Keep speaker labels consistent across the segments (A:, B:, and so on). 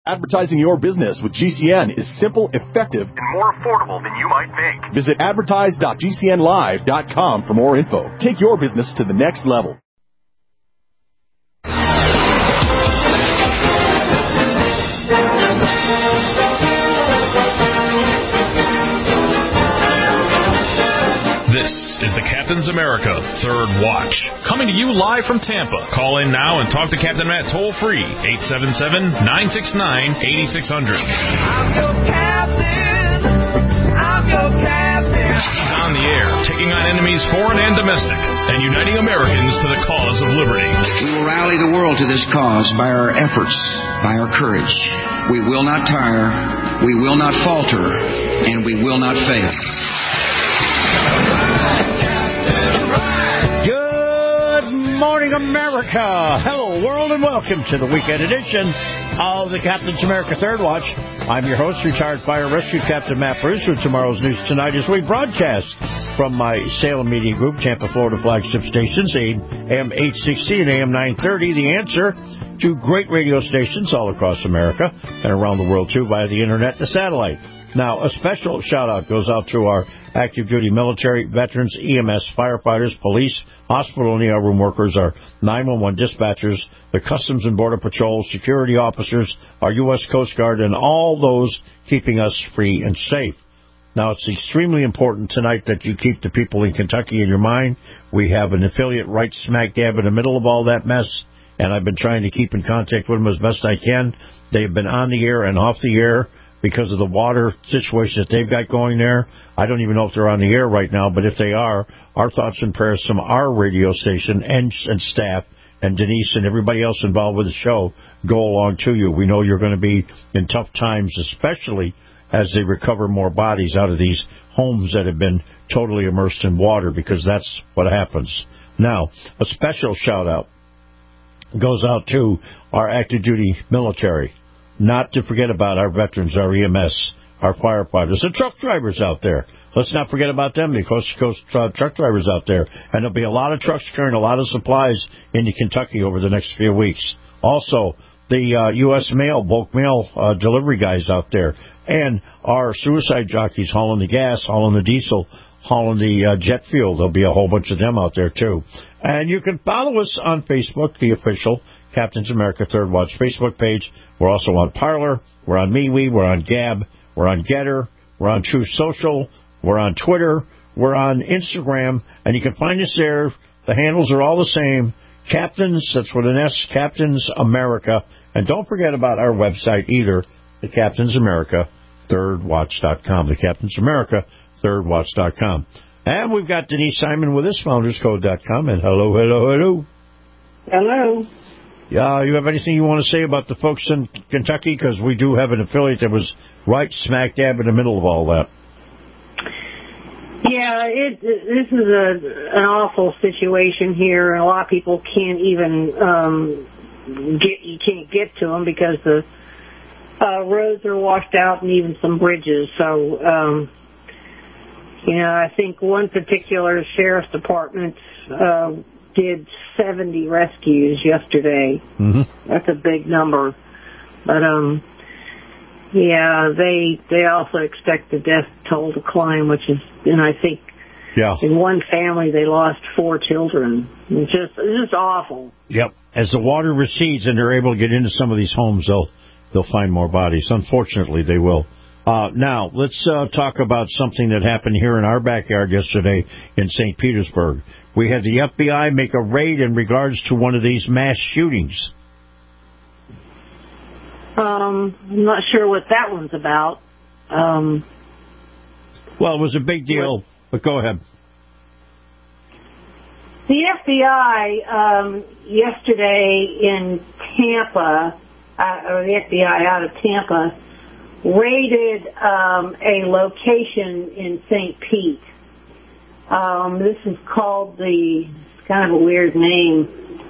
A: Advertising your business with GCN is simple, effective, and more affordable than you might think. Visit advertise.gcnlive.com for more info. Take your business to the next level.
B: This is the Captain's America Third Watch, coming to you live from Tampa. Call in now and talk to Captain Matt toll-free, 877-969-8600.
C: I'm your captain. I'm your captain.
B: He's on the air, taking on enemies foreign and domestic, and uniting Americans to the cause of liberty.
D: We will rally the world to this cause by our efforts, by our courage. We will not tire, we will not falter, and we will not fail.
E: Good morning, America. Hello, world, and welcome to the weekend edition of the Captain's America Third Watch. I'm your host, retired fire rescue Captain Matt Bruce, with tomorrow's news tonight as we broadcast from my Salem Media Group, Tampa, Florida flagship stations, AM 860 and AM 930. The answer to great radio stations all across America and around the world, too, via the internet and satellite. Now, a special shout-out goes out to our active-duty military, veterans, EMS, firefighters, police, hospital and ER room workers, our 911 dispatchers, the Customs and Border Patrol, security officers, our U.S. Coast Guard, and all those keeping us free and safe. Now, it's extremely important tonight that you keep the people in Kentucky in your mind. We have an affiliate right smack dab in the middle of all that mess, and I've been trying to keep in contact with them as best I can. They've been on the air and off the air because of the water situation that they've got going there. I don't even know if they're on the air right now, but if they are, our thoughts and prayers from our radio station and staff and Denise and everybody else involved with the show go along to you. We know you're going to be in tough times, especially as they recover more bodies out of these homes that have been totally immersed in water, because that's what happens. Now, a special shout-out goes out to our active-duty military. Not to forget about our veterans, our EMS, our firefighters, the truck drivers out there. Let's not forget about them, the coast-to-coast truck drivers out there. And there'll be a lot of trucks carrying a lot of supplies into Kentucky over the next few weeks. Also, the U.S. mail, bulk mail delivery guys out there. And our suicide jockeys hauling the gas, hauling the diesel, hauling the jet fuel. There'll be a whole bunch of them out there, too. And you can follow us on Facebook, the official Captain's America Third Watch Facebook page. We're also on Parler. We're on MeWe. We're on Gab. We're on Getter. We're on Truth Social. We're on Twitter. We're on Instagram. And you can find us there. The handles are all the same. Captains, that's with an S, Captains America. And don't forget about our website either, the Captain's America ThirdWatch.com. The Captain's America ThirdWatch.com. And we've got Denise Simon with us, FoundersCode.com. And hello, hello, hello.
F: Hello.
E: Yeah, you have anything you want to say about the folks in Kentucky? Because we do have an affiliate that was right smack dab in the middle of all that.
F: Yeah, this is an awful situation here, and a lot of people can't even get to them because the roads are washed out and even some bridges. So, I think one particular sheriff's department did 70 rescues yesterday. Mm-hmm. That's a big number. But, they also expect the death toll to climb, which is, I think, in one family they lost 4 children. It's just awful.
E: Yep. As the water recedes and they're able to get into some of these homes, they'll find more bodies. Unfortunately, they will. Now, let's talk about something that happened here in our backyard yesterday in St. Petersburg. We had the FBI make a raid in regards to one of these mass shootings.
F: I'm not sure what that one's about.
E: Well, it was a big deal, but go ahead.
F: The FBI yesterday in Tampa, or the FBI out of Tampa, raided a location in St. Pete. This is called it's kind of a weird name,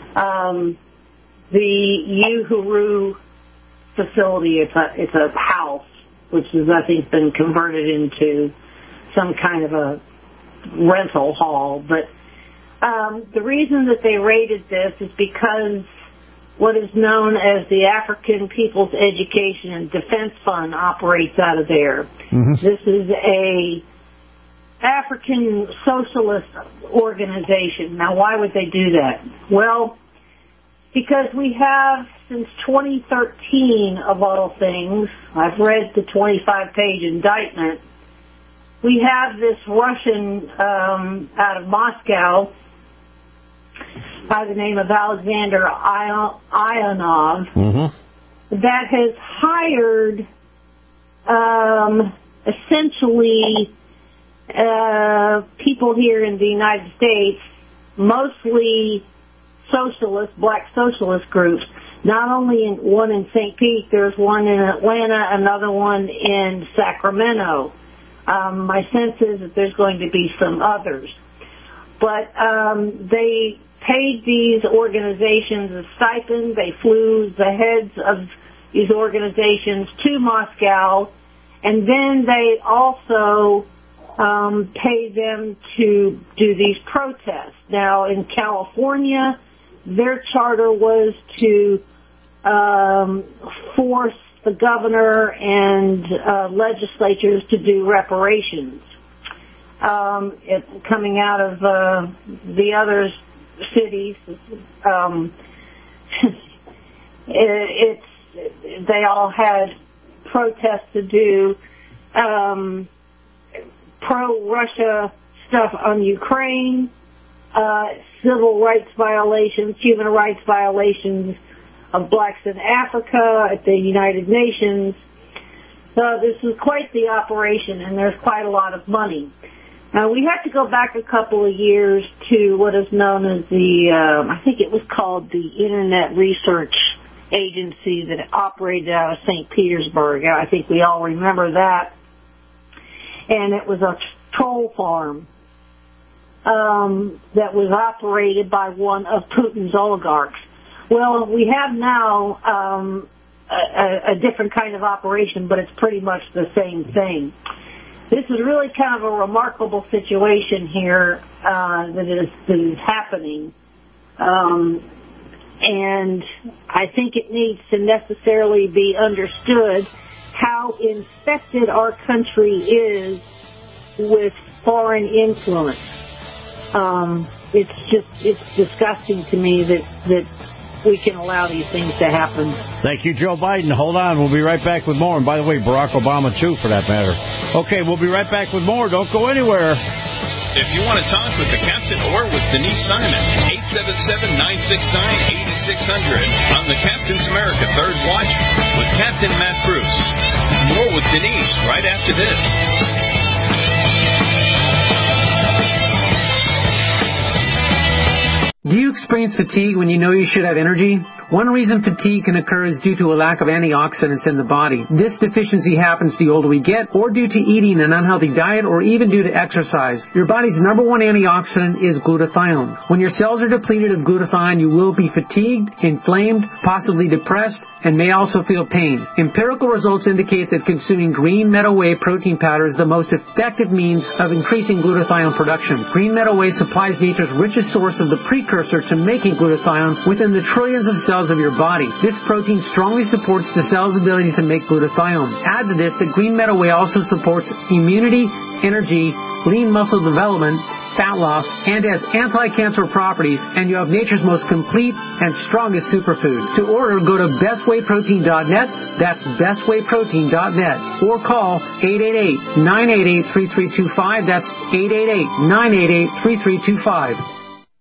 F: the Uhuru facility. It's a house, which is, I think, been converted into some kind of a rental hall. But the reason that they raided this is because what is known as the African People's Education and Defense Fund operates out of there.
E: Mm-hmm.
F: This is a African socialist organization. Now, why would they do that? Well, because we have, since 2013, of all things, I've read the 25-page indictment, we have this Russian out of Moscow by the name of Alexander Ionov,
E: Mm-hmm.
F: that has hired essentially people here in the United States, mostly socialist, black socialist groups. Not only one in St. Pete, there's one in Atlanta, another one in Sacramento. My sense is that there's going to be some others. But they paid these organizations a stipend. They flew the heads of these organizations to Moscow, and then they also paid them to do these protests. Now, in California, their charter was to force the governor and legislatures to do reparations. Coming out of the other cities, they all had protests to do, pro-Russia stuff on Ukraine, civil rights violations, human rights violations of blacks in Africa at the United Nations. So this is quite the operation, and there's quite a lot of money. Now, we have to go back a couple of years to what is known as I think it was called the Internet Research Agency that operated out of St. Petersburg. I think we all remember that. And it was a troll farm that was operated by one of Putin's oligarchs. Well, we have now a different kind of operation, but it's pretty much the same thing. This is really kind of a remarkable situation here that is happening. And I think it needs to necessarily be understood how infected our country is with foreign influence. It's disgusting to me that we can allow these things to happen.
E: Thank you, Joe Biden. Hold on. We'll be right back with more. And by the way, Barack Obama, too, for that matter. Okay, we'll be right back with more. Don't go anywhere.
B: If you want to talk with the captain or with Denise Simon, 877-969-8600 on the Captain's America Third Watch with Captain Matt Bruce. More with Denise right after this.
G: Do you experience fatigue when you know you should have energy? One reason fatigue can occur is due to a lack of antioxidants in the body. This deficiency happens the older we get, or due to eating an unhealthy diet, or even due to exercise. Your body's number one antioxidant is glutathione. When your cells are depleted of glutathione, you will be fatigued, inflamed, possibly depressed, and may also feel pain. Empirical results indicate that consuming green meadow whey protein powder is the most effective means of increasing glutathione production. Green meadow whey supplies nature's richest source of the precursor to making glutathione within the trillions of cells of your body. This protein strongly supports the cell's ability to make glutathione. Add to this that green meadow whey also supports immunity, energy, lean muscle development, fat loss, and has anti-cancer properties, and you have nature's most complete and strongest superfood. To order, go to bestwayprotein.net. That's bestwayprotein.net. Or call 888-988-3325. That's 888-988-3325.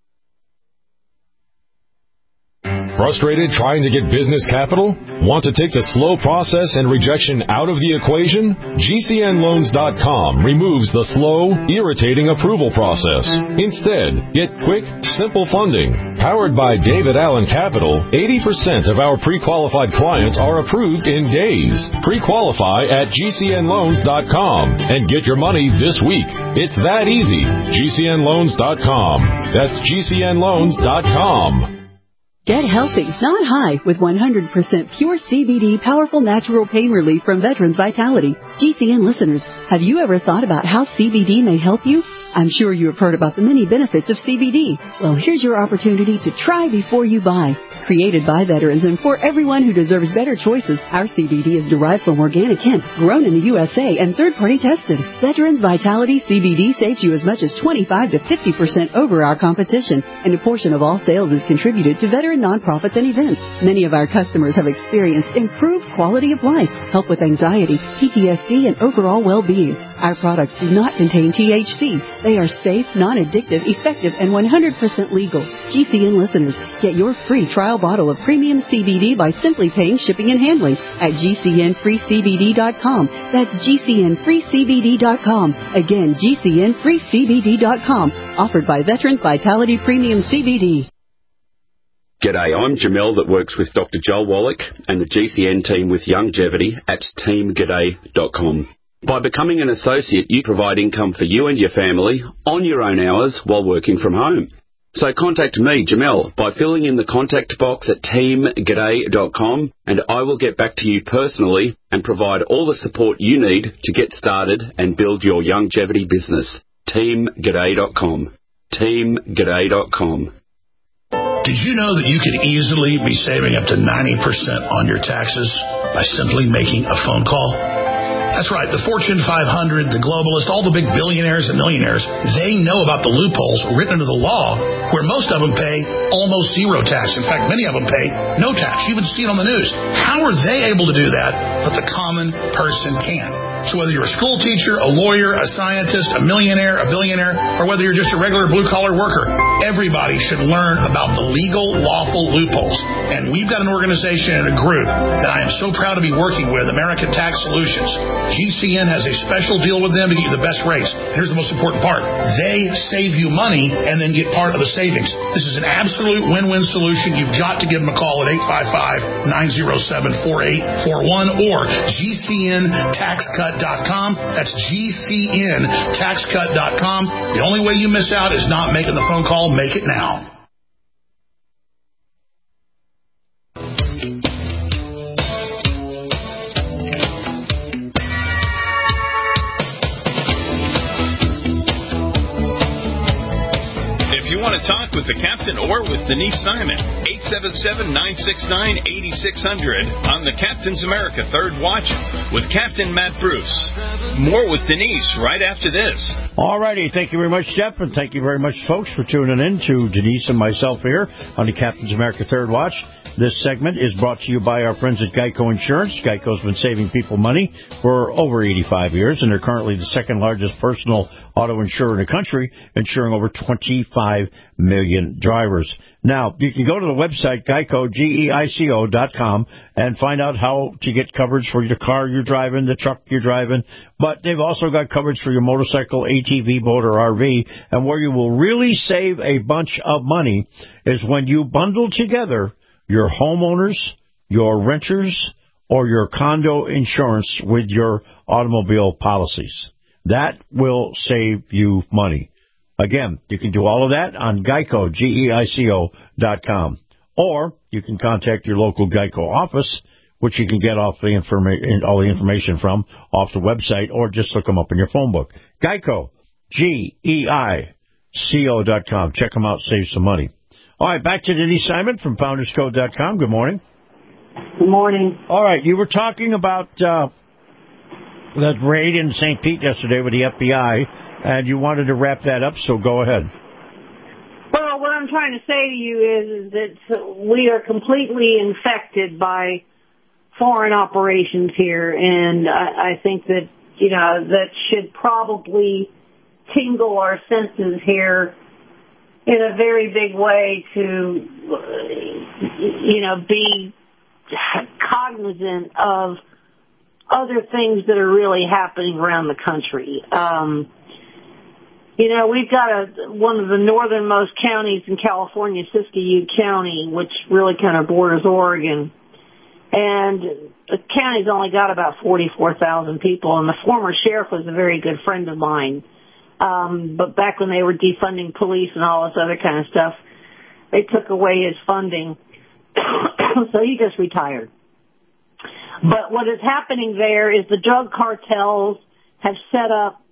H: Frustrated trying to get business capital? Want to take the slow process and rejection out of the equation? GCNloans.com removes the slow, irritating approval process. Instead, get quick, simple funding. Powered by David Allen Capital, 80% of our pre-qualified clients are approved in days. Pre-qualify at GCNloans.com and get your money this week. It's that easy. GCNloans.com. That's GCNloans.com.
I: Get healthy, not high, with 100% pure CBD powerful natural pain relief from Veterans Vitality. GCN listeners, have you ever thought about how CBD may help you? I'm sure you have heard about the many benefits of CBD. Well, here's your opportunity to try before you buy. Created by veterans and for everyone who deserves better choices, our CBD is derived from organic hemp, grown in the USA and third-party tested. Veterans Vitality CBD saves you as much as 25 to 50% over our competition, and a portion of all sales is contributed to veteran nonprofits and events. Many of our customers have experienced improved quality of life, help with anxiety, PTSD, and overall well-being. Our products do not contain THC. They are safe, non-addictive, effective, and 100% legal. GCN listeners, get your free trial bottle of premium CBD by simply paying shipping and handling at GCNFreeCBD.com. That's GCNFreeCBD.com. Again, GCNFreeCBD.com. Offered by Veterans Vitality Premium CBD.
J: G'day, I'm Jamel that works with Dr. Joel Wallach and the GCN team with Longevity at teamg'day.com. By becoming an associate, you provide income for you and your family on your own hours while working from home. So contact me, Jamel, by filling in the contact box at teamg'day.com, and I will get back to you personally and provide all the support you need to get started and build your longevity business. teamg'day.com. teamg'day.com.
K: Did you know that you could easily be saving up to 90% on your taxes by simply making a phone call? That's right, the Fortune 500, the globalists, all the big billionaires and millionaires, they know about the loopholes written into the law where most of them pay almost zero tax. In fact, many of them pay no tax. You even see it on the news. How are they able to do that, but the common person can't? So whether you're a school teacher, a lawyer, a scientist, a millionaire, a billionaire, or whether you're just a regular blue-collar worker, everybody should learn about the legal, lawful loopholes. And we've got an organization and a group that I am so proud to be working with, American Tax Solutions. GCN has a special deal with them to get you the best rates. Here's the most important part. They save you money and then get part of the savings. This is an absolute win-win solution. You've got to give them a call at 855-907-4841 or GCNTaxCut.com. That's GCNTaxCut.com. The only way you miss out is not making the phone call. Make it now.
B: If you want to talk with the captain or with Denise Simon, 877-969-8600 on the Captain's America Third Watch with Captain Matt Bruce. More with Denise right after this.
E: All righty. Thank you very much, Jeff, and thank you very much, folks, for tuning in to Denise and myself here on the Captain's America Third Watch. This segment is brought to you by our friends at Geico Insurance. Geico's been saving people money for over 85 years, and they're currently the second largest personal auto insurer in the country, insuring over 25 million drivers. Now, you can go to the website, Geico, GEICO.com, and find out how to get coverage for the car you're driving, the truck you're driving, but they've also got coverage for your motorcycle, ATV, boat, or RV, and where you will really save a bunch of money is when you bundle together your homeowners, your renters, or your condo insurance with your automobile policies. That will save you money. Again, you can do all of that on Geico, GEICO.com. Or you can contact your local Geico office, which you can get off the all the information from off the website, or just look them up in your phone book. Geico, GEICO.com. Check them out, save some money. All right, back to Denise Simon from FoundersCode.com. Good morning.
F: Good morning.
E: All right, you were talking about that raid in St. Pete yesterday with the FBI, and you wanted to wrap that up, so go ahead.
F: Well, what I'm trying to say to you is that we are completely infected by foreign operations here, and I think that, that should probably tingle our senses here in a very big way to, be cognizant of other things that are really happening around the country. We've got one of the northernmost counties in California, Siskiyou County, which really kind of borders Oregon. And the county's only got about 44,000 people, and the former sheriff was a very good friend of mine. But back when they were defunding police and all this other kind of stuff, they took away his funding. So he just retired. But what is happening there is the drug cartels have set up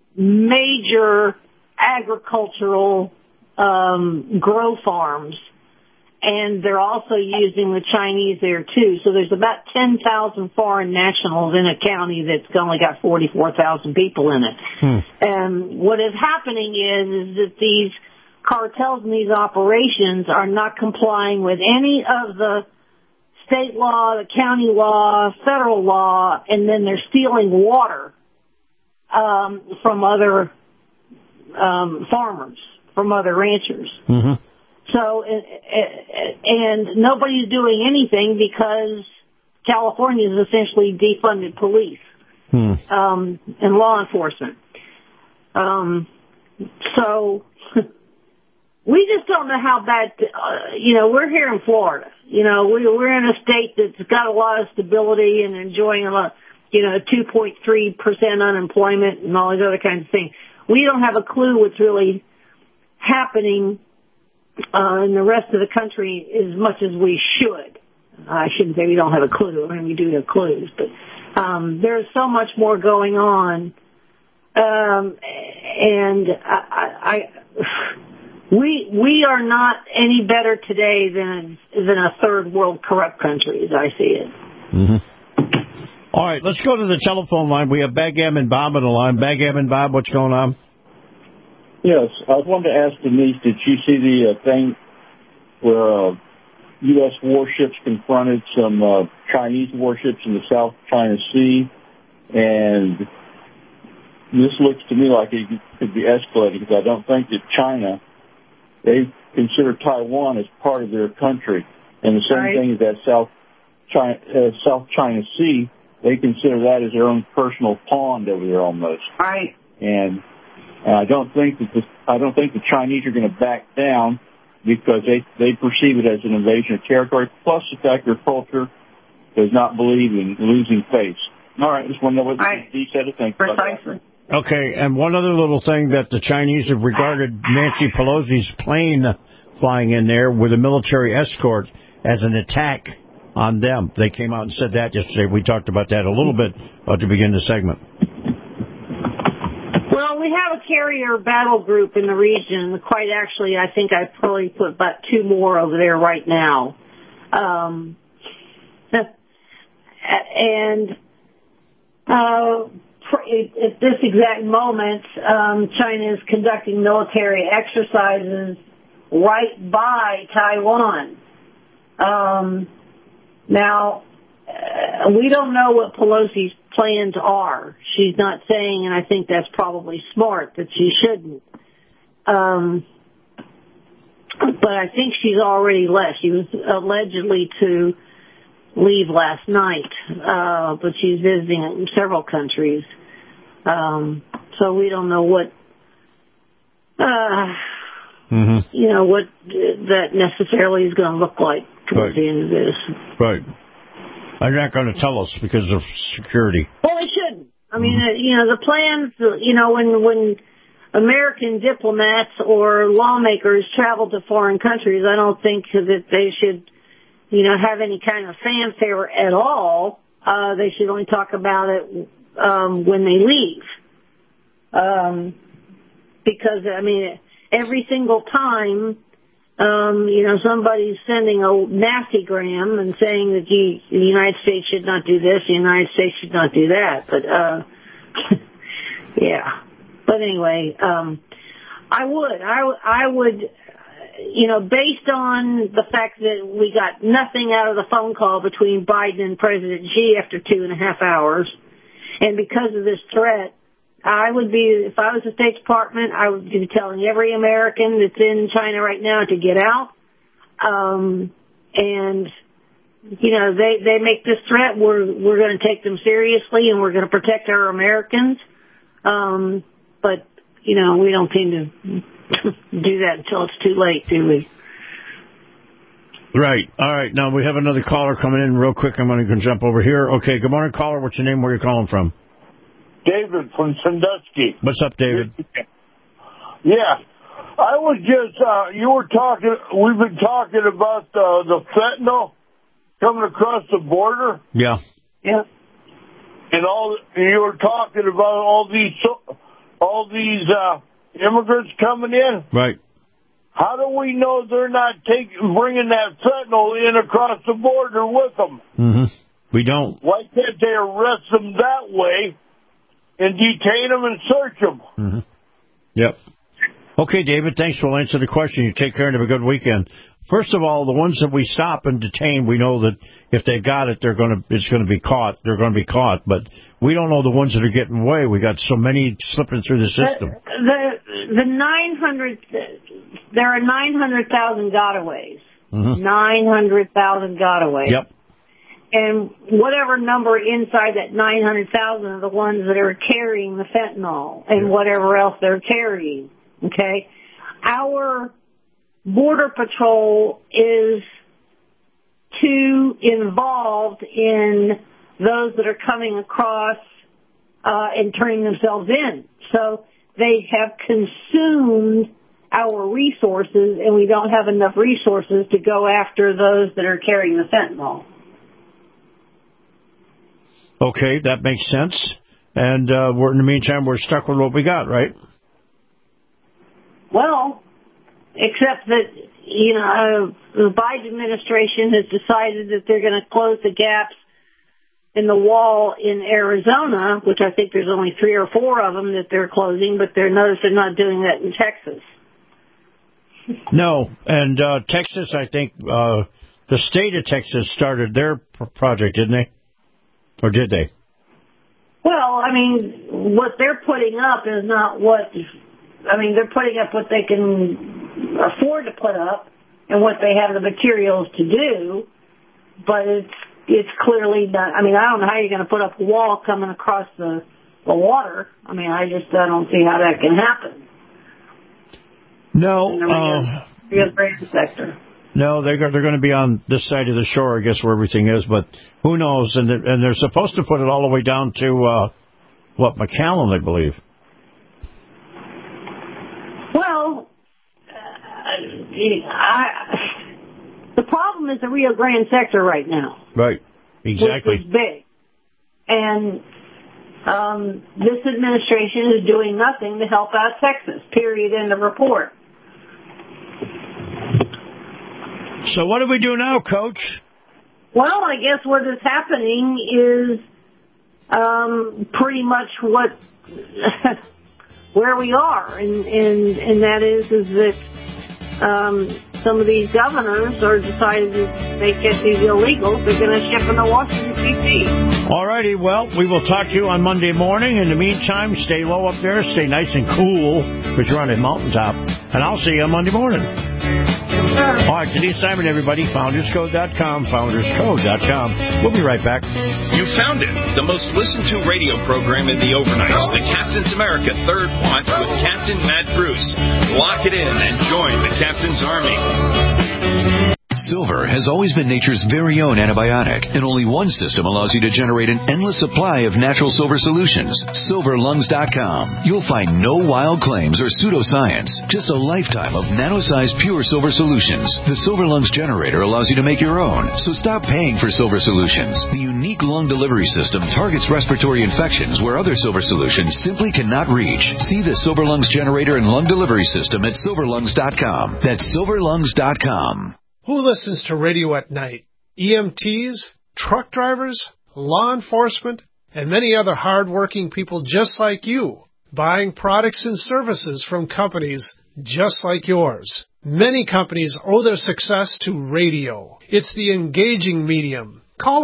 F: major agricultural grow farms. and they're also using the Chinese there too. So there's about 10,000 foreign nationals in a county that's only got 44,000 people in it. And what is happening is that these cartels and these operations are not complying with any of the state law, the county law, federal law, and then they're stealing water from other farmers, from other ranchers.
E: Mm-hmm.
F: So, and nobody's doing anything because California is essentially defunded police and law enforcement. So we just don't know how bad, we're here in Florida. We're in a state that's got a lot of stability and enjoying a lot, 2.3% unemployment and all these other kinds of things. We don't have a clue what's really happening in the rest of the country as much as we should. I shouldn't say we don't have a clue. I mean, we do have clues, but there's so much more going on. And we are not any better today than a third world corrupt country, as I see it.
E: Mm-hmm. All right, let's go to the telephone line. We have Backgammon Bob on the line. Backgammon Bob, what's going on?
L: Yes, I wanted to ask Denise, did you see the thing where U.S. warships confronted some Chinese warships in the South China Sea? And this looks to me like it could be escalating, because I don't think that China, they consider Taiwan as part of their country. And the same thing is that South China Sea, they consider that as their own personal pond over there almost.
F: Right.
L: And I don't think that the Chinese are going to back down, because they perceive it as an invasion of territory, plus the fact their culture does not believe in losing face. All right, just want to know what Dee said to think about that.
E: Okay, and one other little thing, that the Chinese have regarded Nancy Pelosi's plane flying in there with a military escort as an attack on them. They came out and said that yesterday. We talked about that a little bit to begin the segment.
F: Well, we have a carrier battle group in the region. Quite actually, I think I've probably put about 2 more over there right now. And at this exact moment, China is conducting military exercises right by Taiwan. Now, we don't know what Pelosi's plans are. She's not saying, and I think that's probably smart, that she shouldn't. But I think she's already left. She was allegedly to leave last night, but she's visiting several countries. So we don't know what, what that necessarily is going to look like towards the end of this.
E: Right. They're not going to tell us because of security.
F: Well, they shouldn't. I mean, the plans, when American diplomats or lawmakers travel to foreign countries, I don't think that they should, have any kind of fanfare at all. They should only talk about it when they leave. Because, I mean, every single time, somebody's sending a nastygram and saying that the United States should not do this, the United States should not do that. But, yeah. But anyway, I would, based on the fact that we got nothing out of the phone call between Biden and President Xi after 2.5 hours, and because of this threat, I would be, if I was the State Department, I would be telling every American that's in China right now to get out. And, they make this threat, we're going to take them seriously and we're going to protect our Americans. But, we don't seem to do that until it's too late, do we?
E: Right. All right. Now we have another caller coming in real quick. I'm going to jump over here. Okay. Good morning, caller. What's your name? Where are you calling from?
M: David from Sandusky.
E: What's up, David?
M: Yeah. I was just, we've been talking about the fentanyl coming across the border.
E: Yeah.
F: Yeah.
M: And you were talking about all these immigrants coming in.
E: Right.
M: how do we know they're not bringing that fentanyl in across the border with them?
E: Mm-hmm. We don't.
M: Why can't they arrest them that way and detain them and search them?
E: Mm-hmm. Yep. Okay, David, thanks. We'll answer the question. You take care and have a good weekend. First of all, the ones that we stop and detain, we know that if they've got it, it's going to be caught. They're going to be caught. But we don't know the ones that are getting away. We got so many slipping through the system.
F: The 900, there are 900,000 gotaways. Mm-hmm. 900,000 gotaways.
E: Yep.
F: And whatever number inside that 900,000 are the ones that are carrying the fentanyl and whatever else they're carrying. Okay? Our Border Patrol is too involved in those that are coming across and turning themselves in. So they have consumed our resources, and we don't have enough resources to go after those that are carrying the fentanyl.
E: Okay, that makes sense. And in the meantime, we're stuck with what we got, right?
F: Well, except that, the Biden administration has decided that they're going to close the gaps in the wall in Arizona, which I think there's only 3 or 4 of them that they're closing, but notice they're not doing that in Texas.
E: No, and Texas, I think, the state of Texas started their project, didn't they? Or did they?
F: Well, what they're putting up is not what... they're putting up what they can afford to put up and what they have the materials to do, but it's clearly not... I don't know how you're going to put up a wall coming across the water. I don't see how that can happen.
E: No.
F: In the Rio Grande sector.
E: No, they're going to be on this side of the shore, I guess, where everything is, but who knows? And they're supposed to put it all the way down to, McAllen, I believe.
F: Well, the problem is the Rio Grande sector right now.
E: Right, exactly.
F: Which is big. And this administration is doing nothing to help out Texas, period, end of report.
E: So what do we do now, Coach?
F: Well, I guess what is happening is pretty much what where we are, and that is that some of these governors are deciding that they get these illegals, they're going to ship them to Washington, D.C.
E: All righty, well, we will talk to you on Monday morning. In the meantime, stay low up there, stay nice and cool, because you're on a mountaintop, and I'll see you on Monday morning. All right, Denise Simon, everybody, founderscode.com, founderscode.com. We'll be right back.
B: You found it, the most listened to radio program in the overnights, the Captain's America Third Watch with Captain Matt Bruce. Lock it in and join the Captain's Army.
N: Silver has always been nature's very own antibiotic, and only one system allows you to generate an endless supply of natural silver solutions. SilverLungs.com. You'll find no wild claims or pseudoscience, just a lifetime of nano-sized pure silver solutions. The Silver Lungs generator allows you to make your own, so stop paying for silver solutions. The unique lung delivery system targets respiratory infections where other silver solutions simply cannot reach. See the Silver Lungs generator and lung delivery system at SilverLungs.com. That's SilverLungs.com.
O: Who listens to radio at night? EMTs, truck drivers, law enforcement, and many other hard-working people just like you, buying products and services from companies just like yours. Many companies owe their success to radio. It's the engaging medium. Call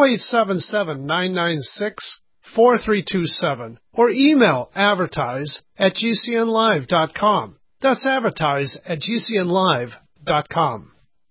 O: 877-996-4327 or email advertise@gcnlive.com. That's advertise@gcnlive.com.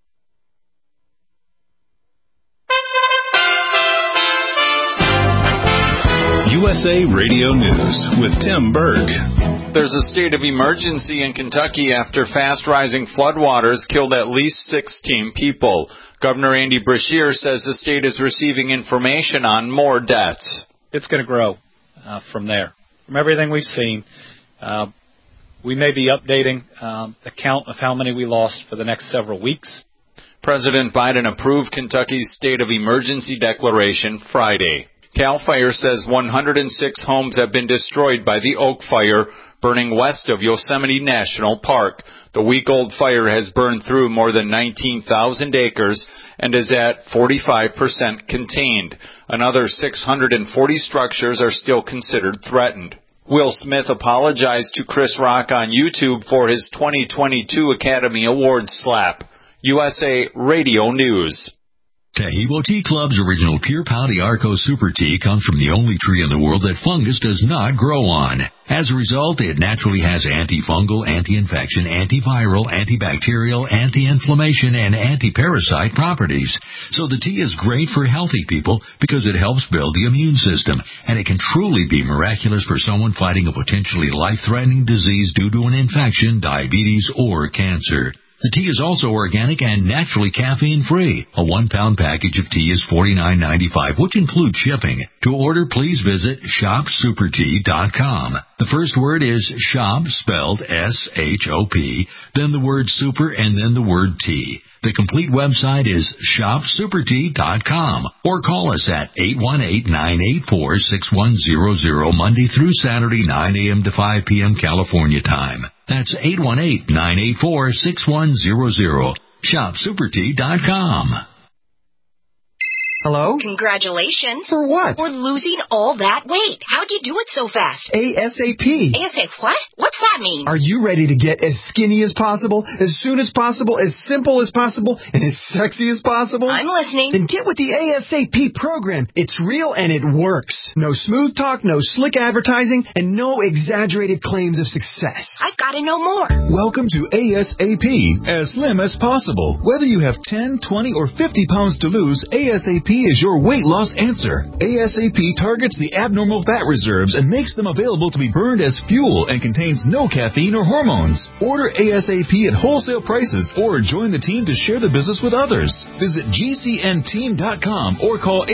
B: USA Radio News with Tim Berg.
P: There's a state of emergency in Kentucky after fast-rising floodwaters killed at least 16 people. Governor Andy Beshear says the state is receiving information on more deaths.
Q: It's going to grow from there. From everything we've seen, we may be updating the count of how many we lost for the next several weeks.
P: President Biden approved Kentucky's state of emergency declaration Friday. CAL FIRE says 106 homes have been destroyed by the Oak Fire, burning west of Yosemite National Park. The week-old fire has burned through more than 19,000 acres and is at 45% contained. Another 640 structures are still considered threatened. Will Smith apologized to Chris Rock on YouTube for his 2022 Academy Awards slap. USA Radio News.
R: Taheebo Tea Club's original Pure Pau Arco Super Tea comes from the only tree in the world that fungus does not grow on. As a result, it naturally has antifungal, anti-infection, antiviral, antibacterial, anti-inflammation, and anti-parasite properties. So the tea is great for healthy people because it helps build the immune system, and it can truly be miraculous for someone fighting a potentially life-threatening disease due to an infection, diabetes, or cancer. The tea is also organic and naturally caffeine-free. A 1-pound package of tea is $49.95, which includes shipping. To order, please visit shopsupertea.com. The first word is shop, spelled S-H-O-P, then the word super, and then the word tea. The complete website is shopsupertea.com, or call us at 818-984-6100 Monday through Saturday, 9 a.m. to 5 p.m. California time. That's 818-984-6100. ShopSuperTea.com.
S: Hello?
T: Congratulations.
S: For what?
T: For losing all that weight. How'd you do it so fast?
S: ASAP.
T: ASAP what? What's that mean?
S: Are you ready to get as skinny as possible, as soon as possible, as simple as possible, and as sexy as possible?
T: I'm listening.
S: Then get with the ASAP program. It's real and it works. No smooth talk, no slick advertising, and no exaggerated claims of success.
T: I've got to know more.
U: Welcome to ASAP, as slim as possible. Whether you have 10, 20, or 50 pounds to lose, ASAP is your weight loss answer. ASAP targets the abnormal fat reserves and makes them available to be burned as fuel and contains no caffeine or hormones. Order ASAP at wholesale prices or join the team to share the business with others. Visit GCNteam.com or call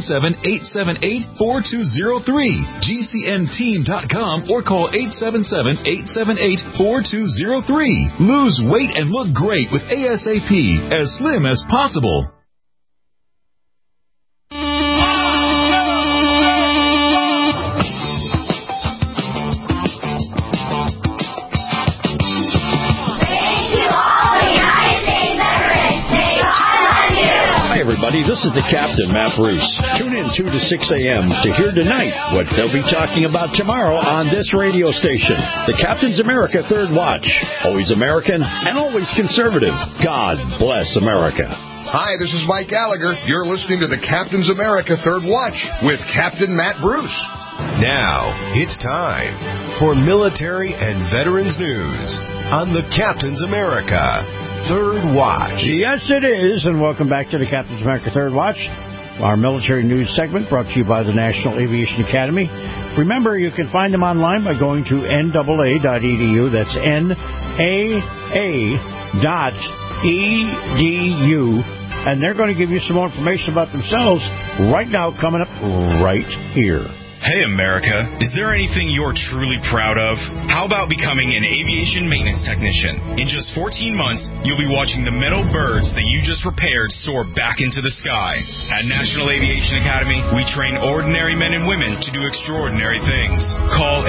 U: 877-878-4203. GCNteam.com or call 877-878-4203. Lose weight and look great with ASAP, as slim as possible.
E: Everybody, this is the Captain, Matt Bruce. Tune in 2 to 6 a.m. to hear tonight what they'll be talking about tomorrow on this radio station. The Captain's America Third Watch. Always American and always conservative. God bless America.
V: Hi, this is Mike Gallagher. You're listening to the Captain's America Third Watch with Captain Matt Bruce.
W: Now, it's time for military and veterans news on the Captain's America Third Watch.
E: Yes, it is, and welcome back to the Captain's America Third Watch, our military news segment brought to you by the National Aviation Academy. Remember, you can find them online by going to NAA.edu. That's NAA.edu. And they're going to give you some more information about themselves right now, coming up right here.
X: Hey, America, is there anything you're truly proud of? How about becoming an aviation maintenance technician? In just 14 months, you'll be watching the metal birds that you just repaired soar back into the sky. At National Aviation Academy, we train ordinary men and women to do extraordinary things. Call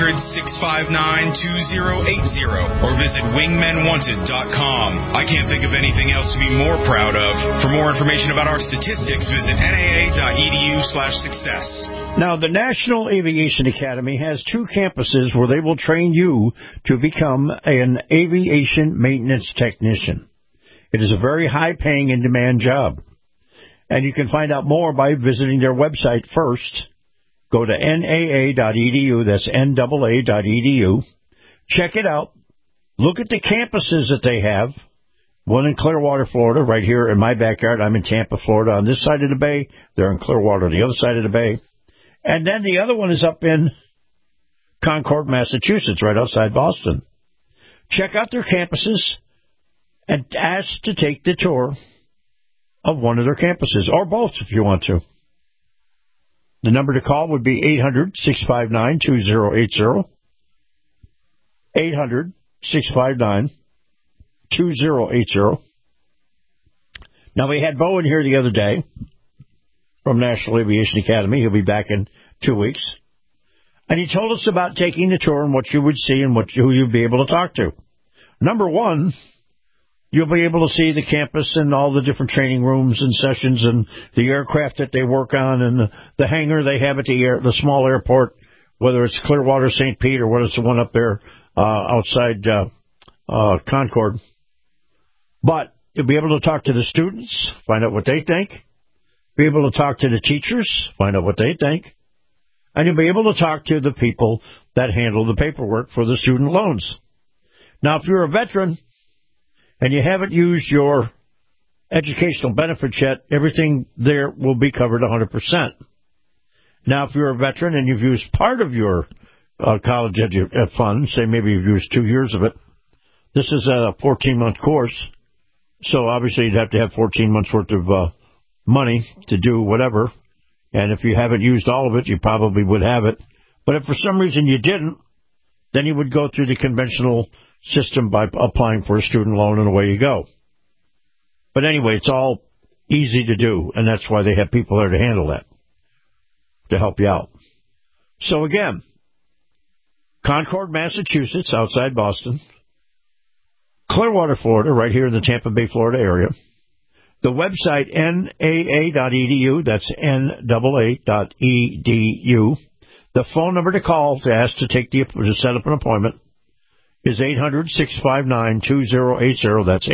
X: 800-659-2080 or visit wingmenwanted.com. I can't think of anything else to be more proud of. For more information about our statistics, visit naa.edu/success.
E: Now, the National Aviation Academy has 2 campuses where they will train you to become an aviation maintenance technician. It is a very high-paying, in-demand job. And you can find out more by visiting their website first. Go to NAA.edu, that's NAA.edu. Check it out. Look at the campuses that they have. One in Clearwater, Florida, right here in my backyard. I'm in Tampa, Florida, on this side of the bay. They're in Clearwater, on the other side of the bay. And then the other one is up in Concord, Massachusetts, right outside Boston. Check out their campuses and ask to take the tour of one of their campuses, or both if you want to. The number to call would be 800-659-2080. 800-659-2080. Now, we had Bo in here the other day from National Aviation Academy. He'll be back in 2 weeks. And he told us about taking the tour and what you would see and who you'd be able to talk to. Number one, you'll be able to see the campus and all the different training rooms and sessions and the aircraft that they work on and the hangar they have at the small airport, whether it's Clearwater, St. Pete, or whether it's the one up there outside Concord. But you'll be able to talk to the students, find out what they think. Be able to talk to the teachers, find out what they think. And you'll be able to talk to the people that handle the paperwork for the student loans. Now, if you're a veteran and you haven't used your educational benefits yet, everything there will be covered 100%. Now, if you're a veteran and you've used part of your college fund, say maybe you've used 2 years of it, this is a 14-month course, so obviously you'd have to have 14 months' worth of money to do whatever. And if you haven't used all of it, you probably would have it. But if for some reason you didn't, then you would go through the conventional system by applying for a student loan, and away you go. But anyway, it's all easy to do, and that's why they have people there to handle that, to help you out. So again, Concord, Massachusetts, outside Boston, Clearwater, Florida, right here in the Tampa Bay, Florida area. The website, NAA.edu, that's NAA.edu. The phone number to call to ask to set up an appointment is 800-659-2080. That's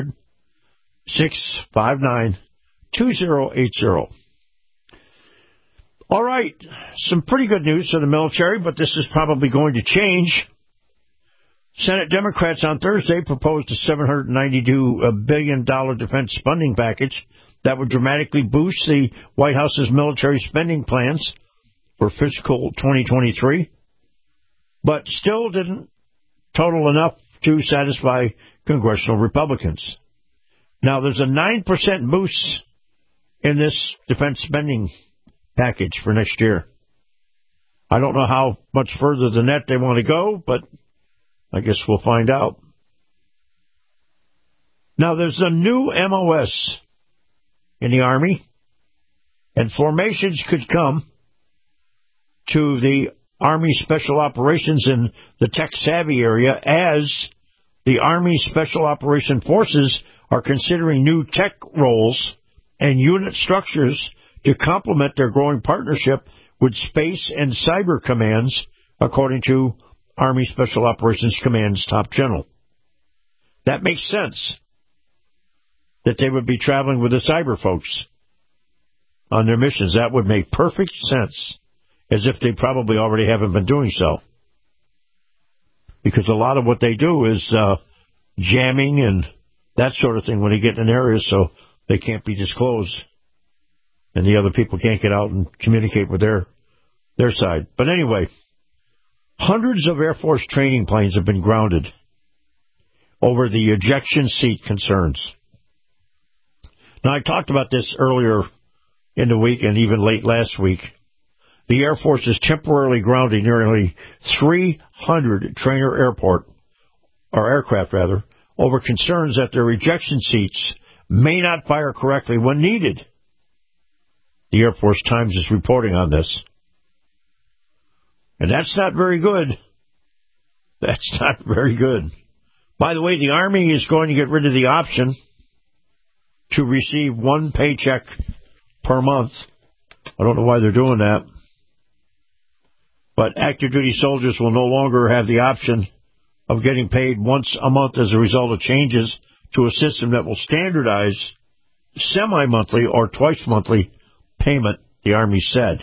E: 800-659-2080. All right, some pretty good news for the military, but this is probably going to change. Senate Democrats on Thursday proposed a $792 billion defense spending package that would dramatically boost the White House's military spending plans for fiscal 2023, but still didn't total enough to satisfy congressional Republicans. Now, there's a 9% boost in this defense spending package for next year. I don't know how much further than that they want to go, but I guess we'll find out. Now, there's a new MOS in the Army, and formations could come to the Army Special Operations in the tech-savvy area as the Army Special Operation Forces are considering new tech roles and unit structures to complement their growing partnership with Space and Cyber Commands, according to Army Special Operations Command's top general. That makes sense, that they would be traveling with the cyber folks on their missions. That would make perfect sense, as if they probably already haven't been doing so. Because a lot of what they do is jamming and that sort of thing when they get in areas so they can't be disclosed and the other people can't get out and communicate with their side. But anyway, hundreds of Air Force training planes have been grounded over the ejection seat concerns. Now, I talked about this earlier in the week and even late last week. The Air Force is temporarily grounding nearly 300 trainer aircraft over concerns that their ejection seats may not fire correctly when needed. The Air Force Times is reporting on this. And that's not very good. That's not very good. By the way, the Army is going to get rid of the option to receive one paycheck per month. I don't know why they're doing that. But active duty soldiers will no longer have the option of getting paid once a month as a result of changes to a system that will standardize semi-monthly or twice-monthly payment, the Army said.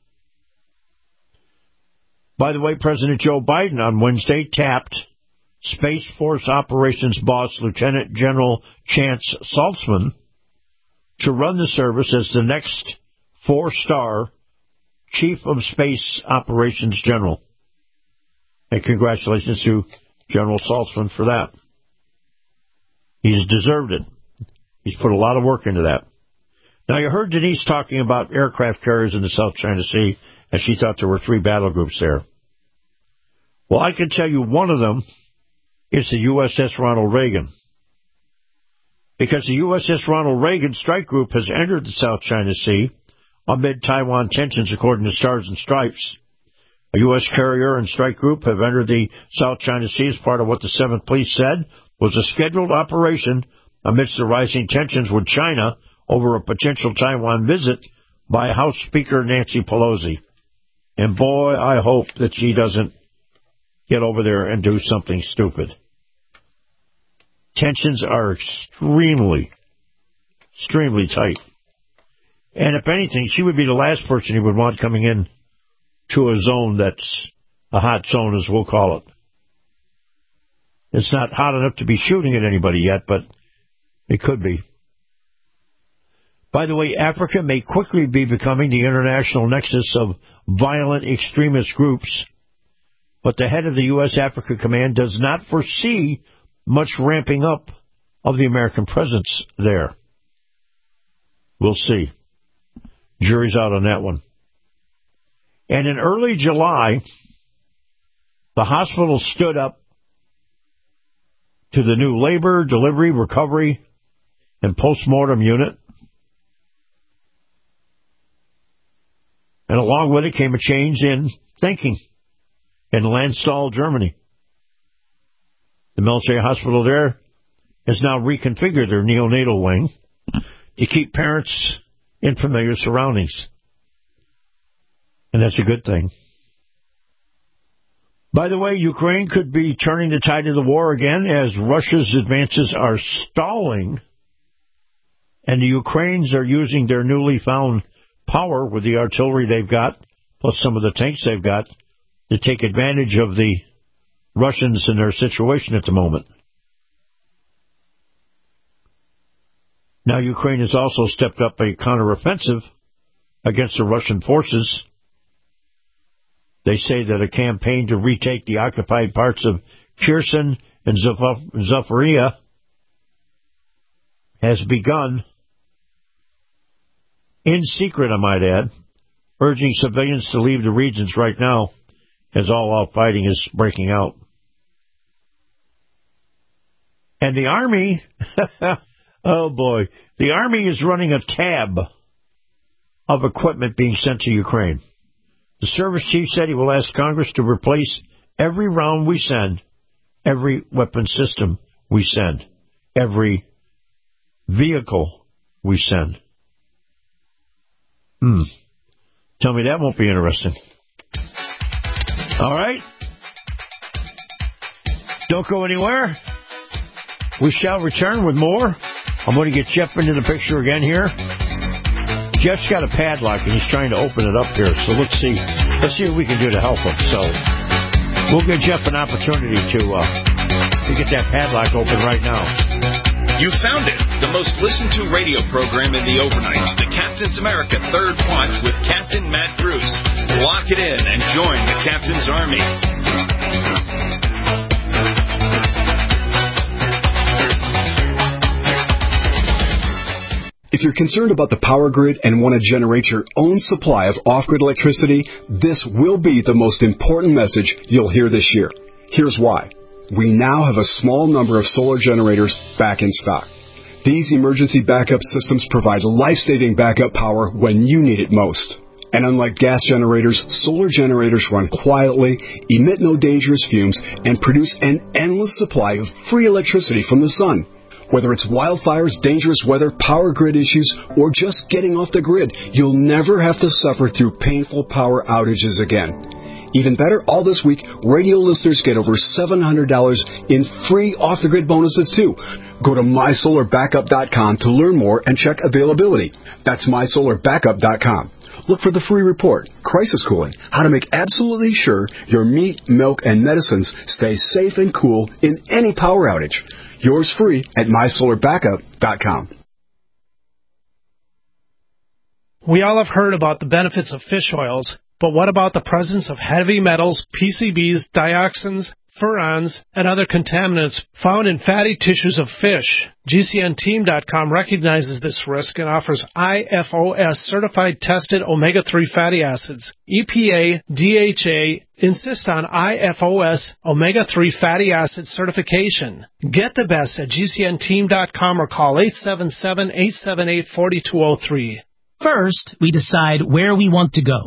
E: By the way, President Joe Biden on Wednesday tapped Space Force Operations boss Lieutenant General Chance Saltzman to run the service as the next 4-star Chief of Space Operations General. And congratulations to General Saltzman for that. He's deserved it. He's put a lot of work into that. Now, you heard Denise talking about aircraft carriers in the South China Sea, and she thought there were 3 battle groups there. Well, I can tell you one of them is the USS Ronald Reagan. Because the USS Ronald Reagan strike group has entered the South China Sea amid Taiwan tensions, according to Stars and Stripes. A U.S. carrier and strike group have entered the South China Sea as part of what the 7th Police said was a scheduled operation amidst the rising tensions with China over a potential Taiwan visit by House Speaker Nancy Pelosi. And boy, I hope that she doesn't get over there and do something stupid. Tensions are extremely tight. And if anything, she would be the last person he would want coming in to a zone that's a hot zone, as we'll call it. It's not hot enough to be shooting at anybody yet, but it could be. By the way, Africa may quickly be becoming the international nexus of violent extremist groups, but the head of the U.S. Africa Command does not foresee much ramping up of the American presence there. We'll see. Jury's out on that one. And in early July, the hospital stood up to the new labor, delivery, recovery, and postmortem unit. And along with it came a change in thinking in Landstuhl, Germany. The military hospital there has now reconfigured their neonatal wing to keep parents in familiar surroundings. And that's a good thing. By the way, Ukraine could be turning the tide of the war again as Russia's advances are stalling, and the Ukrainians are using their newly found power with the artillery they've got, plus some of the tanks they've got, to take advantage of the Russians in their situation at the moment. Now, Ukraine has also stepped up a counteroffensive against the Russian forces. They say that a campaign to retake the occupied parts of Kherson and Zaporizhzhia has begun, in secret, I might add, urging civilians to leave the regions right now as all-out fighting is breaking out. And the Army, oh boy, the Army is running a tab of equipment being sent to Ukraine. The service chief said he will ask Congress to replace every round we send, every weapon system we send, every vehicle we send. Tell me that won't be interesting. All right. Don't go anywhere. We shall return with more. I'm going to get Jeff into the picture again here. Jeff's got a padlock and he's trying to open it up here. So let's see what we can do to help him. So we'll give Jeff an opportunity to get that padlock open right now.
B: You found it, the most listened to radio program in the overnights, the Captain's America Third Watch with Captain Matt Bruce. Lock it in and join the Captain's Army.
A: If you're concerned about the power grid and want to generate your own supply of off-grid electricity, this will be the most important message you'll hear this year. Here's why. We now have a small number of solar generators back in stock. These emergency backup systems provide life-saving backup power when you need it most. And unlike gas generators, solar generators run quietly, emit no dangerous fumes, and produce an endless supply of free electricity from the sun. Whether it's wildfires, dangerous weather, power grid issues, or just getting off the grid, you'll never have to suffer through painful power outages again. Even better, all this week, radio listeners get over $700 in free off-the-grid bonuses, too. Go to mysolarbackup.com to learn more and check availability. That's mysolarbackup.com. Look for the free report, Crisis Cooling, how to make absolutely sure your meat, milk, and medicines stay safe and cool in any power outage. Yours free at mysolarbackup.com.
O: We all have heard about the benefits of fish oils, but what about the presence of heavy metals, PCBs, dioxins, furans, and other contaminants found in fatty tissues of fish? GCNteam.com recognizes this risk and offers IFOS certified tested omega-3 fatty acids. EPA, DHA insist on IFOS omega-3 fatty acid certification. Get the best at GCNteam.com or call 877-878-4203.
C: First, we decide where we want to go.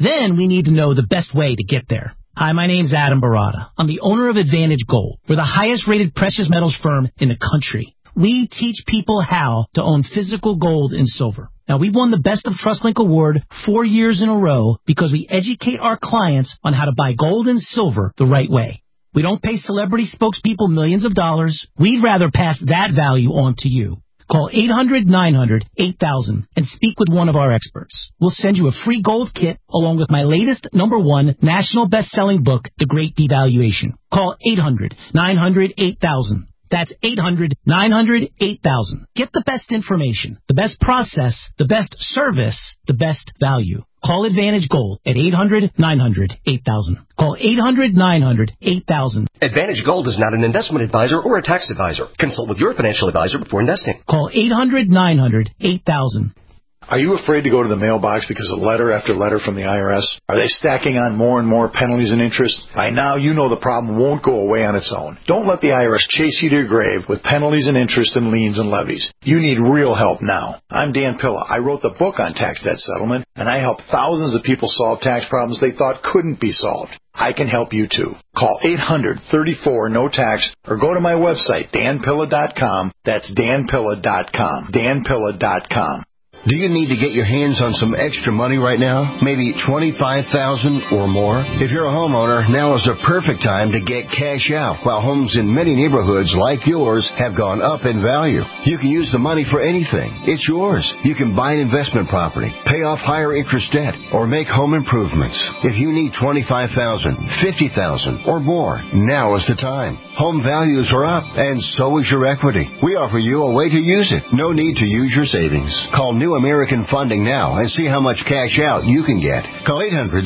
C: Then we need to know the best way to get there. Hi, my name's Adam Barada. I'm the owner of Advantage Gold. We're the highest-rated precious metals firm in the country. We teach people how to own physical gold and silver. Now, we've won the Best of TrustLink Award 4 years in a row because we educate our clients on how to buy gold and silver the right way. We don't pay celebrity spokespeople millions of dollars. We'd rather pass that value on to you. Call 800-900-8000 and speak with one of our experts. We'll send you a free gold kit along with my latest #1 national best-selling book, The Great Devaluation. Call 800-900-8000. That's 800-900-8000. Get the best information, the best process, the best service, the best value. Call Advantage Gold at 800-900-8000. Call 800-900-8000.
D: Advantage Gold is not an investment advisor or a tax advisor. Consult with your financial advisor before investing.
C: Call 800-900-8000.
G: Are you afraid to go to the mailbox because of letter after letter from the IRS? Are they stacking on more and more penalties and interest? By now, you know the problem won't go away on its own. Don't let the IRS chase you to your grave with penalties and interest and liens and levies. You need real help now. I'm Dan Pilla. I wrote the book on tax debt settlement, and I help thousands of people solve tax problems they thought couldn't be solved. I can help you too. Call 800-34-NO-TAX or go to my website, danpilla.com. That's danpilla.com. danpilla.com.
H: Do you need to get your hands on some extra money right now? Maybe $25,000 or more? If you're a homeowner, now is the perfect time to get cash out while homes in many neighborhoods like yours have gone up in value. You can use the money for anything. It's yours. You can buy an investment property, pay off higher interest debt, or make home improvements. If you need $25,000, $50,000 or more, now is the time. Home values are up, and so is your equity. We offer you a way to use it. No need to use your savings. Call New American Funding now and see how much cash out you can get. Call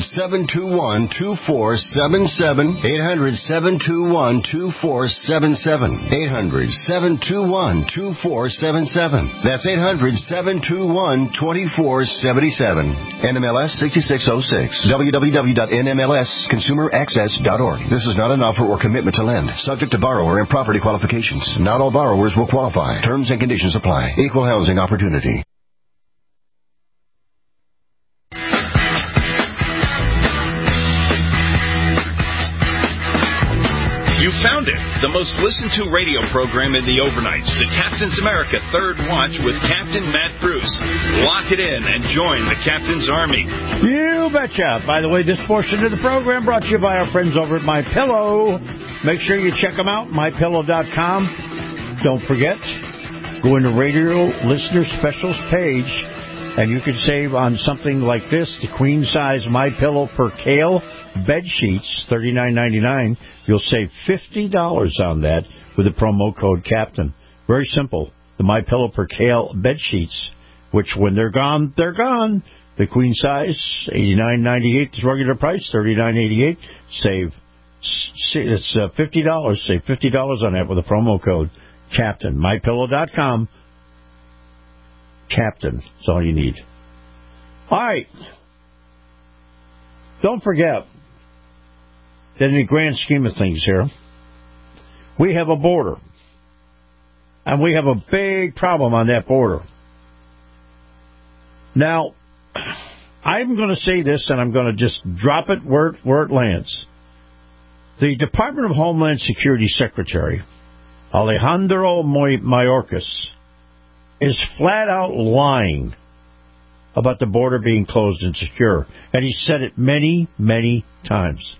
H: 800-721-2477. 800-721-2477. 800-721-2477. That's 800-721-2477. NMLS 6606. www.nmlsconsumeraccess.org. This is not an offer or commitment to lend. Subject to borrower and property qualifications. Not all borrowers will qualify. Terms and conditions apply. Equal housing opportunity.
B: You found it, the most listened to radio program in the overnights, the Captain's America Third Watch with Captain Matt Bruce. Lock it in and join the Captain's Army.
E: You betcha. By the way, this portion of the program brought to you by our friends over at MyPillow. Make sure you check them out, MyPillow.com. Don't forget, go into Radio Listener Specials page, and you can save on something like this, the queen-size MyPillow Percale bed sheets, $39.99. You'll save $50 on that with the promo code CAPTAIN. Very simple. The MyPillow Percale bed sheets, which when they're gone, they're gone. The queen size, $89.98 is regular price, $39.88. Save it's $50. Save $50 on that with the promo code CAPTAIN. MyPillow.com. Captain. That's all you need. All right. Don't forget that in the grand scheme of things here, we have a border. And we have a big problem on that border. Now, I'm going to say this, and I'm going to just drop it where it lands. The Department of Homeland Security Secretary, Alejandro Mayorkas, is flat out lying about the border being closed and secure. And he said it many, many times.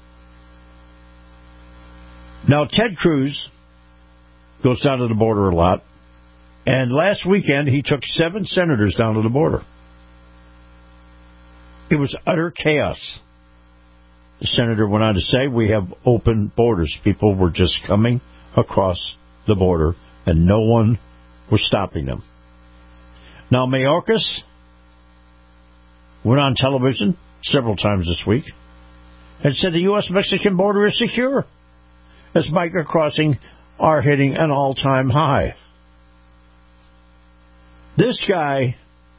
E: Now, Ted Cruz goes down to the border a lot. And last weekend, he took 7 senators down to the border. It was utter chaos. The senator went on to say, we have open borders. People were just coming across the border, and no one was stopping them. Now, Mayorkas went on television several times this week and said the U.S.-Mexican border is secure as migrant crossing are hitting an all-time high. This guy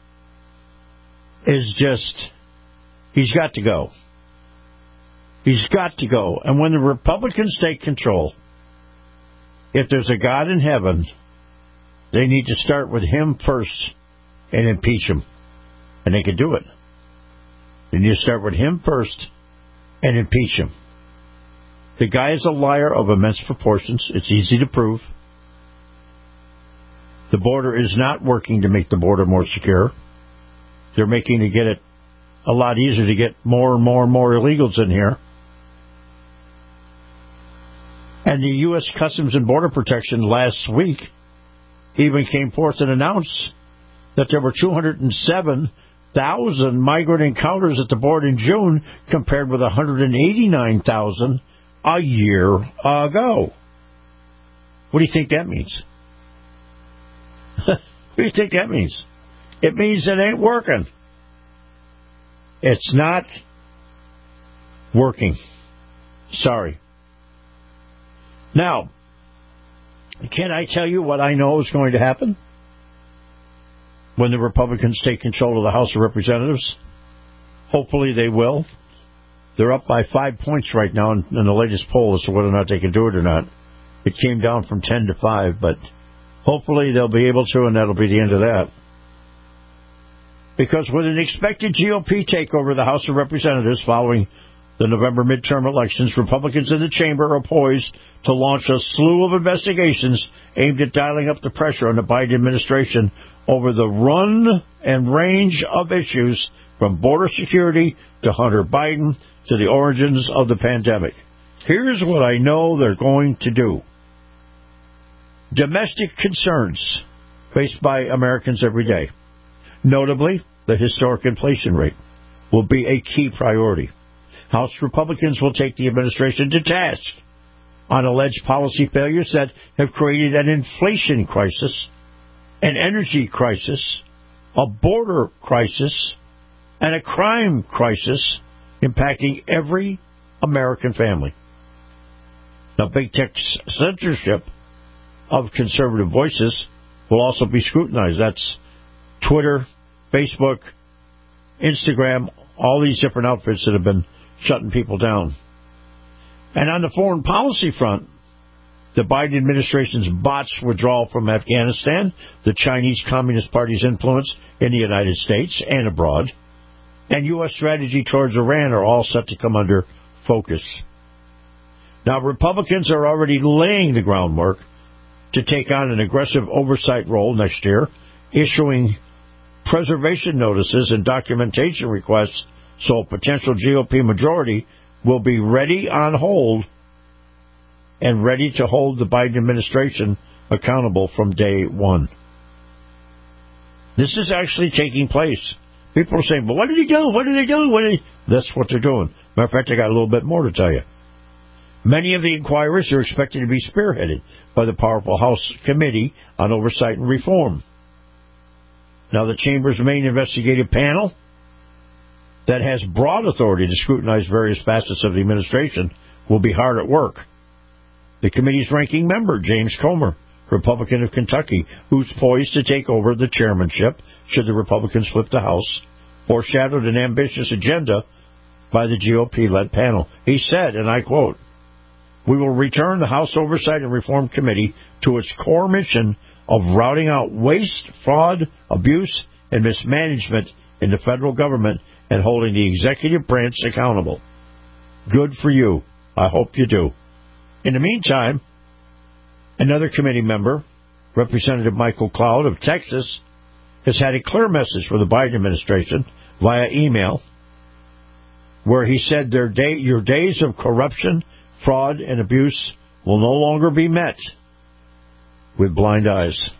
E: is just, he's got to go. He's got to go. And when the Republicans take control, if there's a God in heaven, they need to start with him first and impeach him. And they can do it. then you start with him first and impeach him. The guy is a liar of immense proportions. It's easy to prove. The border is not working to make the border more secure. They're making to get it a lot easier to get more and more and more illegals in here. And the U.S. Customs and Border Protection last week even came forth and announced that there were 207,000 migrant encounters at the border in June compared with 189,000 a year ago. What do you think that means? What do you think that means? It means it ain't working. It's not working. Sorry. Now, can I tell you what I know is going to happen when the Republicans take control of the House of Representatives? Hopefully they will. They're up by 5 points right now in the latest poll as to whether or not they can do it or not. It came down from 10 to 5, but hopefully they'll be able to, and that'll be the end of that. Because with an expected GOP takeover of the House of Representatives following the November midterm elections, Republicans in the chamber are poised to launch a slew of investigations aimed at dialing up the pressure on the Biden administration over the run and range of issues from border security to Hunter Biden to the origins of the pandemic. Here's what I know they're going to do. Domestic concerns faced by Americans every day, notably the historic inflation rate, will be a key priority. House Republicans will take the administration to task on alleged policy failures that have created an inflation crisis, an energy crisis, a border crisis, and a crime crisis impacting every American family. Now, big tech's censorship of conservative voices will also be scrutinized. That's Twitter, Facebook, Instagram, all these different outfits that have been shutting people down. And on the foreign policy front, the Biden administration's botched withdrawal from Afghanistan, the Chinese Communist Party's influence in the United States and abroad, and U.S. strategy towards Iran are all set to come under focus. Now, Republicans are already laying the groundwork to take on an aggressive oversight role next year, issuing preservation notices and documentation requests so a potential GOP majority will be ready on hold and ready to hold the Biden administration accountable from day one. This is actually taking place. People are saying, but what did he do? What did they do? That's what they're doing. Matter of fact, I got a little bit more to tell you. Many of the inquiries are expected to be spearheaded by the powerful House Committee on Oversight and Reform. Now, the Chamber's main investigative panel that has broad authority to scrutinize various facets of the administration will be hard at work. The committee's ranking member, James Comer, Republican of Kentucky, who's poised to take over the chairmanship should the Republicans flip the House, foreshadowed an ambitious agenda by the GOP-led panel. He said, and I quote, "We will return the House Oversight and Reform Committee to its core mission of routing out waste, fraud, abuse, and mismanagement in the federal government and holding the executive branch accountable." Good for you. I hope you do. In the meantime, another committee member, Representative Michael Cloud of Texas, has had a clear message for the Biden administration via email where he said your days of corruption, fraud, and abuse will no longer be met with blind eyes.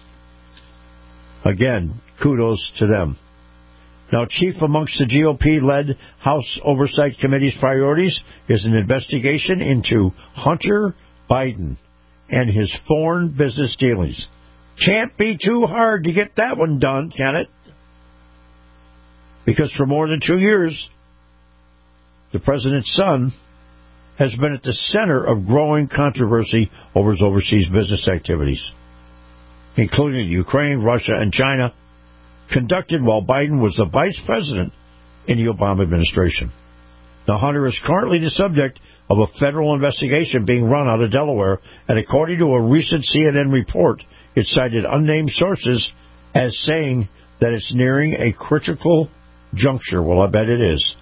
E: Again, kudos to them. Now, chief amongst the GOP-led House Oversight Committee's priorities is an investigation into Hunter Biden and his foreign business dealings. Can't be too hard to get that one done, can it? Because for more than 2 years, the president's son has been at the center of growing controversy over his overseas business activities, including Ukraine, Russia, and China, conducted while Biden was the vice president in the Obama administration. Now, Hunter is currently the subject of a federal investigation being run out of Delaware, and according to a recent CNN report, it cited unnamed sources as saying that it's nearing a critical juncture. Well, I bet it is.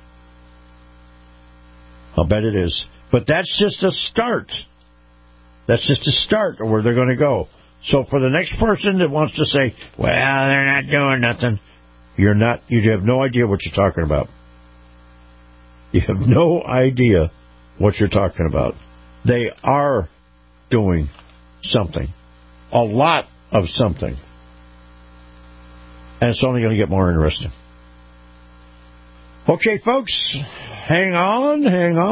E: I'll bet it is. But that's just a start. That's just a start of where they're going to go. So for the next person that wants to say, well, they're not doing nothing, you have no idea what you're talking about. You have no idea what you're talking about. They are doing something. A lot of something. And it's only going to get more interesting. Okay, folks, hang on.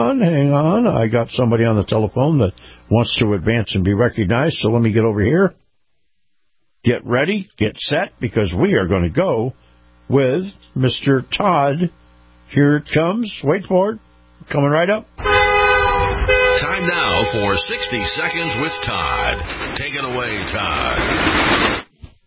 E: I got somebody on the telephone that wants to advance and be recognized, so let me get over here. Get ready, get set, because we are going to go with Mr. Todd. Here it comes. Wait for it. Coming right up.
R: Time now for 60 Seconds with Todd. Take it away, Todd.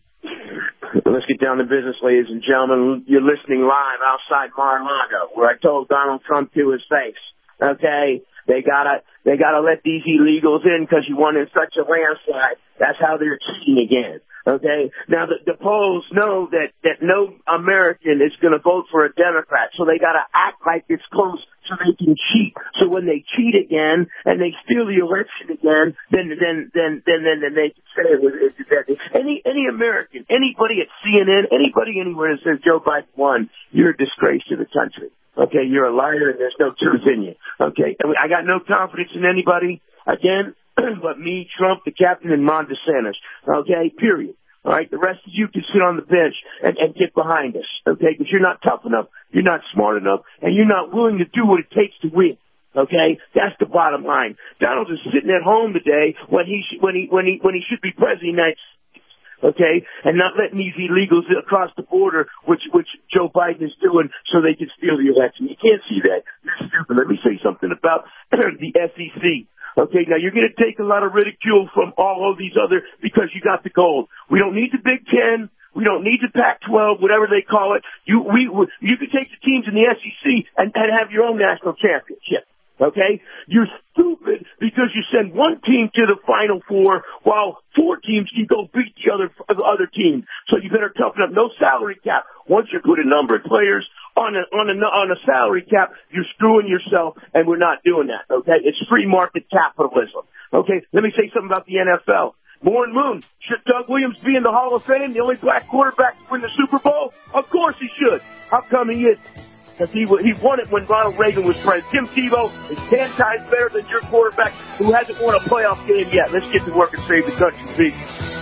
I: Let's get down to business, ladies and gentlemen. You're listening live outside Mar-a-Lago, where I told Donald Trump to his face, okay, they gotta let these illegals in because you won in such a landslide. That's how they're cheating again. Okay? Now, the polls know that no American is going to vote for a Democrat, so they got to act like it's close so they can cheat. So when they cheat again and they steal the election again, then they can say it was any American, anybody at CNN, anybody anywhere that says Joe Biden won, you're a disgrace to the country. Okay? You're a liar and there's no truth in you. Okay? And I got no confidence in anybody, again, but me, Trump, the captain, and Ron DeSantis. Okay, period. All right, the rest of you can sit on the bench and get behind us. Okay, because you're not tough enough, you're not smart enough, and you're not willing to do what it takes to win. Okay, that's the bottom line. Donald is sitting at home today when he should be president of the United States. Okay, and not letting these illegals across the border, which Joe Biden is doing, so they can steal the election. You can't see that. You're stupid. Let me say something about the SEC. Okay, now you're going to take a lot of ridicule from all of these other because you got the gold. We don't need the Big Ten. We don't need the Pac-12, whatever they call it. You can take the teams in the SEC and have your own national championship. Okay? You're stupid because you send one team to the Final Four while four teams can go beat the other team. So you better toughen up. No salary cap. Once you put a number of players on a salary cap, you're screwing yourself, and we're not doing that. Okay? It's free market capitalism. Okay? Let me say something about the NFL. Warren Moon, should Doug Williams be in the Hall of Fame, the only black quarterback to win the Super Bowl? Of course he should. How come he isn't? Because he won it when Ronald Reagan was president. Tim Tebow is 10 times better than your quarterback who hasn't won a playoff game yet. Let's get to work and save the country, please.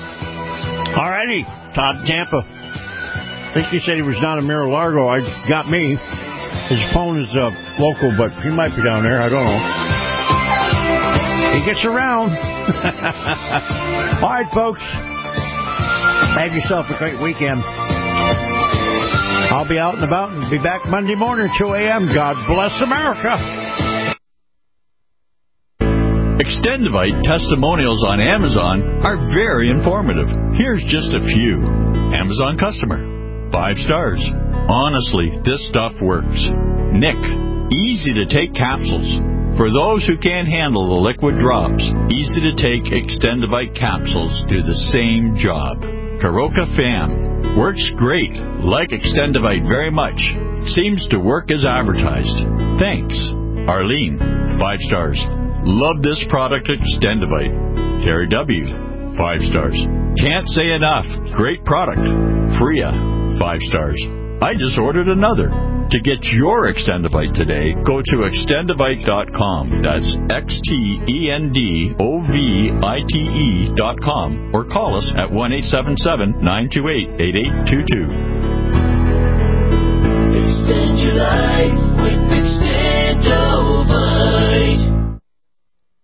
E: All righty, Todd Tampa. I think he said he was down in Mar-a-Lago. I got me. His phone is local, but he might be down there. I don't know. He gets around. All right, folks. Have yourself a great weekend. I'll be out and about and be back Monday morning, 2 a.m. God bless America.
J: Extendivite testimonials on Amazon are very informative. Here's just a few. Amazon customer. 5 stars. Honestly, this stuff works. Nick. Easy to take capsules. For those who can't handle the liquid drops, easy to take Extendivite capsules do the same job. Karoka Fam. Works great. Like Extendivite very much. Seems to work as advertised. Thanks. Arlene. 5 stars. Love this product Extendivite. Terry W. 5 stars. Can't say enough. Great product. Freya. 5 stars. I just ordered another. To get your Extendivite today, go to Extendivite.com. That's XTENDOVITE.com. Or call us at 1-877-928-8822.
K: Extend your life with Extend.